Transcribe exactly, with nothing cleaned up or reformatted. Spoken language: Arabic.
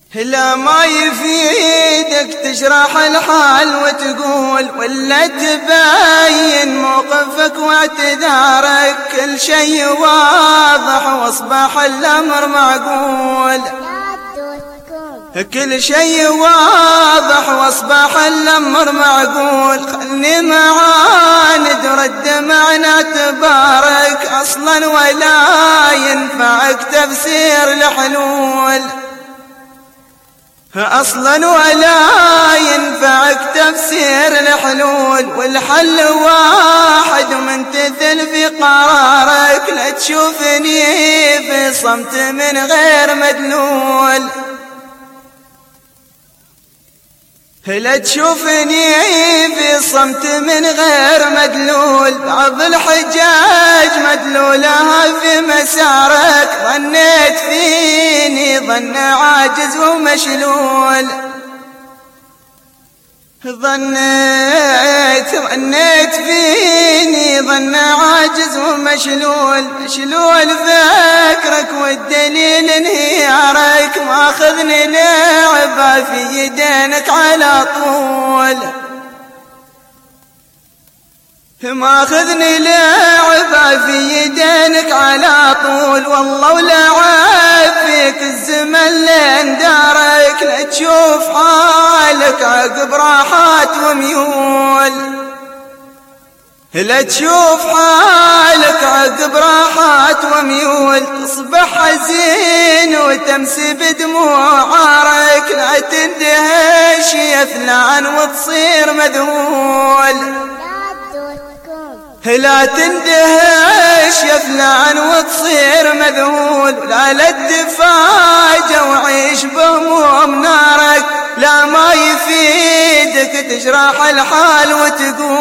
لا ما يفيدك تشرح الحال وتقول ولا تبين موقفك واعتذارك، كل شيء واضح واصبح الامر معقول، كل شيء واضح واصبح الامر معقول. خلني معاند ورد معنى تبارك اصلا ولا ينفعك تفسير الحلول، اصلا ولا ينفعك تفسير الحلول. والحل واحد ومنتثل في قرارك، لا تشوفني في صمت من غير مدلول، لا تشوفني في صمت من غير مدلول. بعض الحجاج مدلولها في مسارك، ظنيت فيني ظن عاجز ومشلول، ظنيت ظنيت فيني ظن عاجز ومشلول. مشلول فكرك والدليل انهيارك، ماخذني لعبة في يدينك على طول، ماخذني لعبة في يدينك على طول. والله ولعب فيك الزمن لين دارك، لا تشوف حالك عقب راحات وميول، لا تشوف حالك عقب راحات وميول. تصبح حزين وتمسي بدموع عارك، لا تندهش يفلعن وتصير مذهول، لا تندهش يفلعن وتصير مذهول. لا لا تفاجأ وعيش بهموم نارك، لا ما يفيدك تشرح الحال وتقول